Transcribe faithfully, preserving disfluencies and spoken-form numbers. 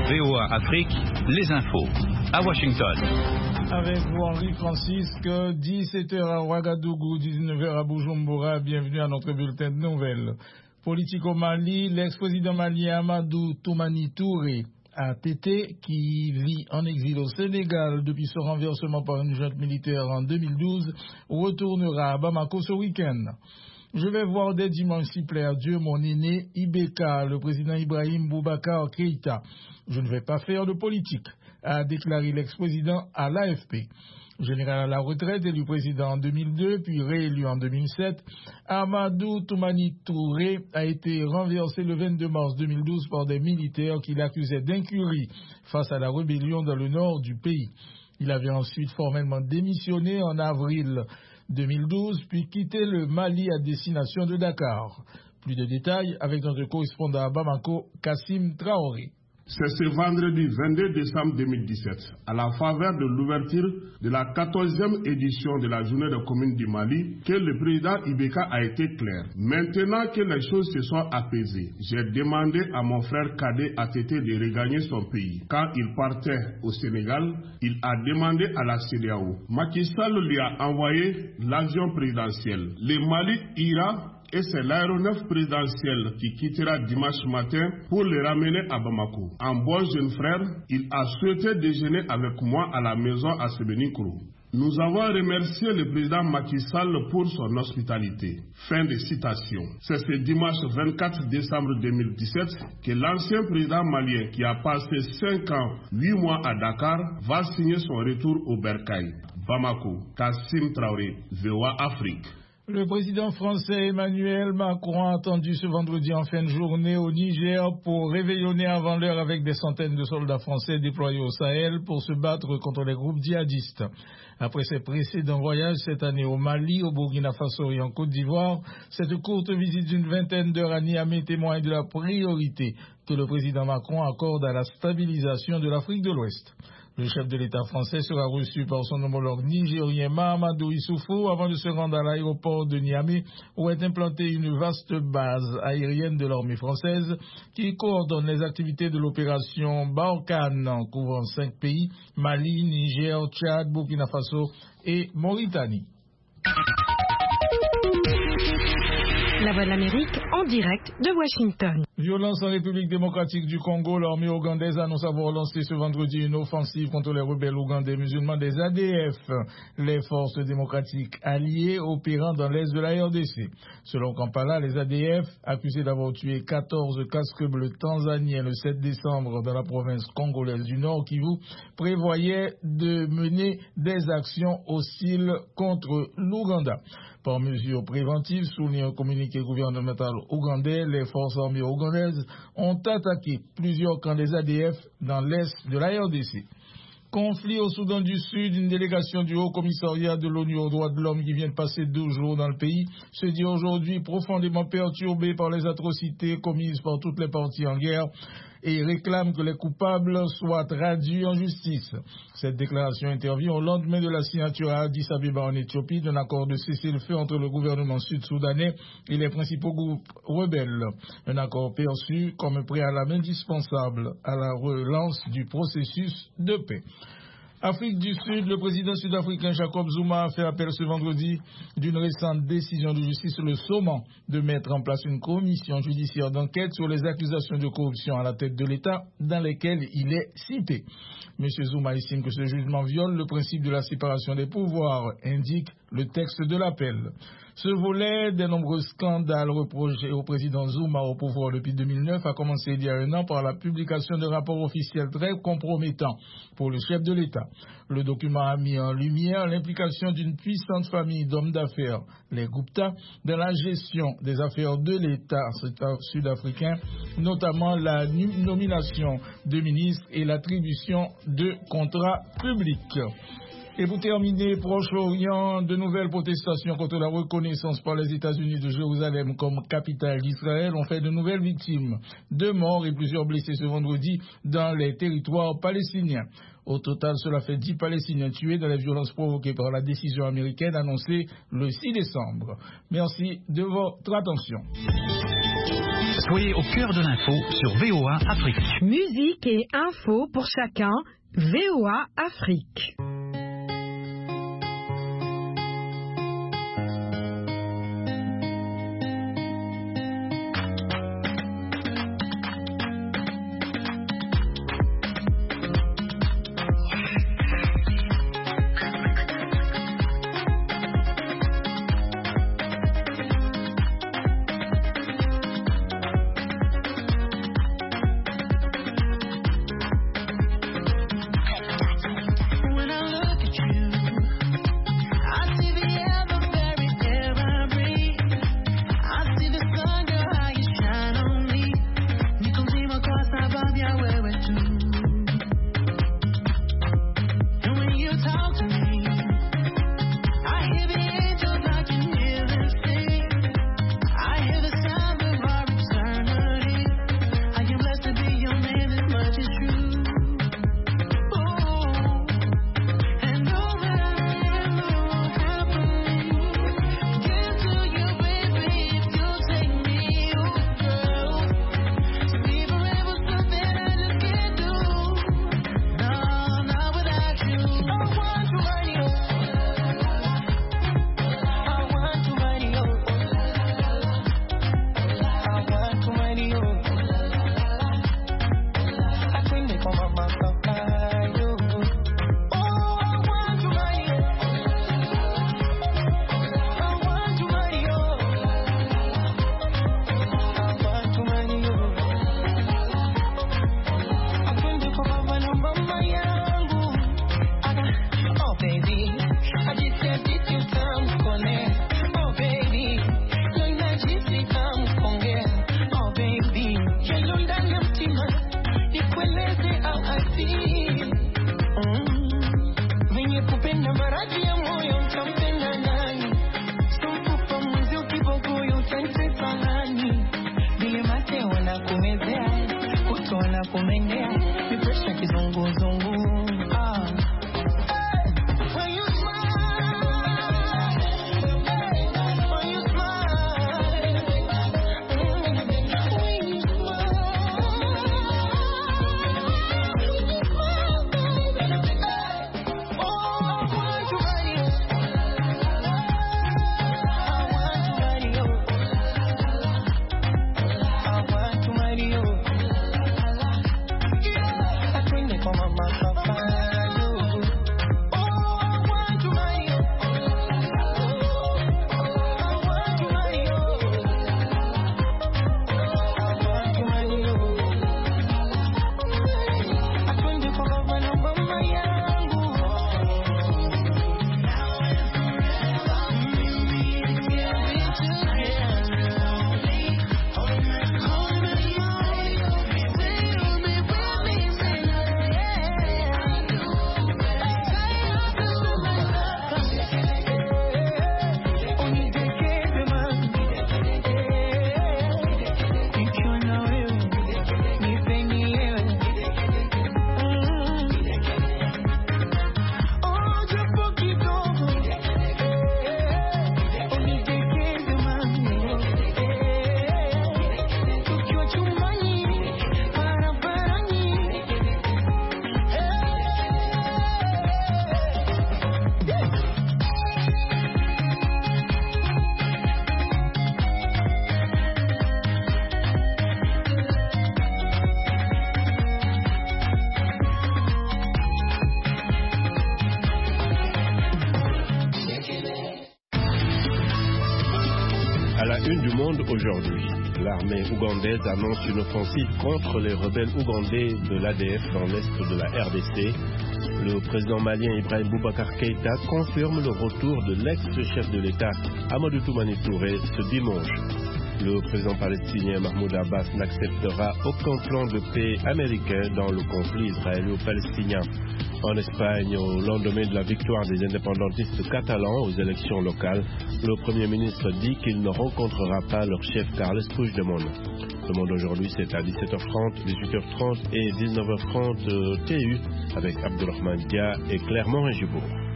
V O A Afrique, les infos. À Washington. Avec vous, Henri Francisque, dix-sept heures à Ouagadougou, dix-neuf heures à Bujumbura. Bienvenue à notre bulletin de nouvelles. Politique au Mali, l'ex-président malien Amadou Toumani Touré A T T, qui vit en exil au Sénégal depuis son renversement par une junte militaire en deux mille douze, retournera à Bamako ce week-end. Je vais voir dès dimanche si plaît à Dieu mon aîné Ibeka, le président Ibrahim Boubacar Keïta. Je ne vais pas faire de politique, a déclaré l'ex-président à l'A F P. Général à la retraite, élu président en deux mille deux, puis réélu en deux mille sept, Amadou Toumani Touré a été renversé le vingt-deux mars deux mille douze par des militaires qui l'accusaient d'incurie face à la rébellion dans le nord du pays. Il avait ensuite formellement démissionné en avril deux mille douze, puis quitté le Mali à destination de Dakar. Plus de détails avec notre correspondant à Bamako, Kassim Traoré. C'est ce vendredi vingt-deux décembre deux mille dix-sept, à la faveur de l'ouverture de la quatorzième édition de la journée de commune du Mali, que le président Ibeka a été clair. Maintenant que les choses se sont apaisées, j'ai demandé à mon frère cadet A T T de regagner son pays. Quand il partait au Sénégal, il a demandé à la C E D E A O. Macky Sall lui a envoyé l'avion présidentiel. Le Mali ira et c'est l'aéronef présidentiel qui quittera dimanche matin pour le ramener à Bamako. En bon jeune frère, il a souhaité déjeuner avec moi à la maison à Sebeninkuru. Nous avons remercié le président Macky Sall pour son hospitalité. Fin de citation. C'est ce dimanche vingt-quatre décembre deux mille dix-sept que l'ancien président malien, qui a passé cinq ans, huit mois à Dakar, va signer son retour au Bercail. Bamako, Kassim Traoré, V O A Afrique. Le président français Emmanuel Macron a attendu ce vendredi en fin de journée au Niger pour réveillonner avant l'heure avec des centaines de soldats français déployés au Sahel pour se battre contre les groupes djihadistes. Après ses précédents voyages cette année au Mali, au Burkina Faso et en Côte d'Ivoire, cette courte visite d'une vingtaine d'heures à Niamey témoigne de la priorité que le président Macron accorde à la stabilisation de l'Afrique de l'Ouest. Le chef de l'État français sera reçu par son homologue nigérien Mahamadou Issoufou avant de se rendre à l'aéroport de Niamey où est implantée une vaste base aérienne de l'armée française qui coordonne les activités de l'opération Barkhane en couvrant cinq pays, Mali, Niger, Tchad, Burkina Faso et Mauritanie. La Voix de l'Amérique en direct de Washington. Violence en République démocratique du Congo, l'armée ougandaise annonce avoir lancé ce vendredi une offensive contre les rebelles ougandais musulmans des A D F, les forces démocratiques alliées opérant dans l'est de la R D C. Selon Kampala, les A D F, accusés d'avoir tué quatorze casques bleus tanzaniens le sept décembre dans la province congolaise du Nord Kivu, prévoyaient de mener des actions hostiles contre l'Ouganda. Par mesure préventive, souligne un communiqué gouvernemental ougandais, les forces armées ougandaises ont attaqué plusieurs camps des A D F dans l'est de la R D C. Conflit au Soudan du Sud, une délégation du Haut Commissariat de l'ONU aux droits de l'homme qui vient de passer deux jours dans le pays se dit aujourd'hui profondément perturbée par les atrocités commises par toutes les parties en guerre et réclame que les coupables soient traduits en justice. Cette déclaration intervient au lendemain de la signature à Addis Abeba en Éthiopie d'un accord de cessez-le-feu entre le gouvernement sud-soudanais et les principaux groupes rebelles. Un accord perçu comme un préalable indispensable à la relance du processus de paix. Afrique du Sud, le président sud-africain Jacob Zuma a fait appel ce vendredi d'une récente décision de justice le sommant de mettre en place une commission judiciaire d'enquête sur les accusations de corruption à la tête de l'État dans lesquelles il est cité. M. Zuma estime que ce jugement viole le principe de la séparation des pouvoirs, indique le texte de l'appel. Ce volet des nombreux scandales reprochés au président Zuma au pouvoir depuis deux mille neuf a commencé il y a un an par la publication de rapports officiels très compromettants pour le chef de l'État. Le document a mis en lumière l'implication d'une puissante famille d'hommes d'affaires, les Gupta, dans la gestion des affaires de l'État sud-africain, notamment la nomination de ministres et l'attribution de contrats publics. Et pour terminer, Proche-Orient, de nouvelles protestations contre la reconnaissance par les États-Unis de Jérusalem comme capitale d'Israël ont fait de nouvelles victimes, deux morts et plusieurs blessés ce vendredi dans les territoires palestiniens. Au total, cela fait dix Palestiniens tués dans les violences provoquées par la décision américaine annoncée le six décembre. Merci de votre attention. Soyez au cœur de l'info sur V O A Afrique. Musique et info pour chacun, V O A Afrique. Une du monde aujourd'hui. L'armée ougandaise annonce une offensive contre les rebelles ougandais de l'A D F dans l'est de la R D C. Le président malien Ibrahim Boubacar Keïta confirme le retour de l'ex-chef de l'État Amadou Toumani Touré ce dimanche. Le président palestinien Mahmoud Abbas n'acceptera aucun plan de paix américain dans le conflit israélo-palestinien. En Espagne, au lendemain de la victoire des indépendantistes catalans aux élections locales, le Premier ministre dit qu'il ne rencontrera pas leur chef Carles Puigdemont. Le Monde aujourd'hui, c'est à dix-sept heures trente, dix-huit heures trente et dix-neuf heures trente T U avec Abdourahmane Dia et Claire Morin-Gibourg.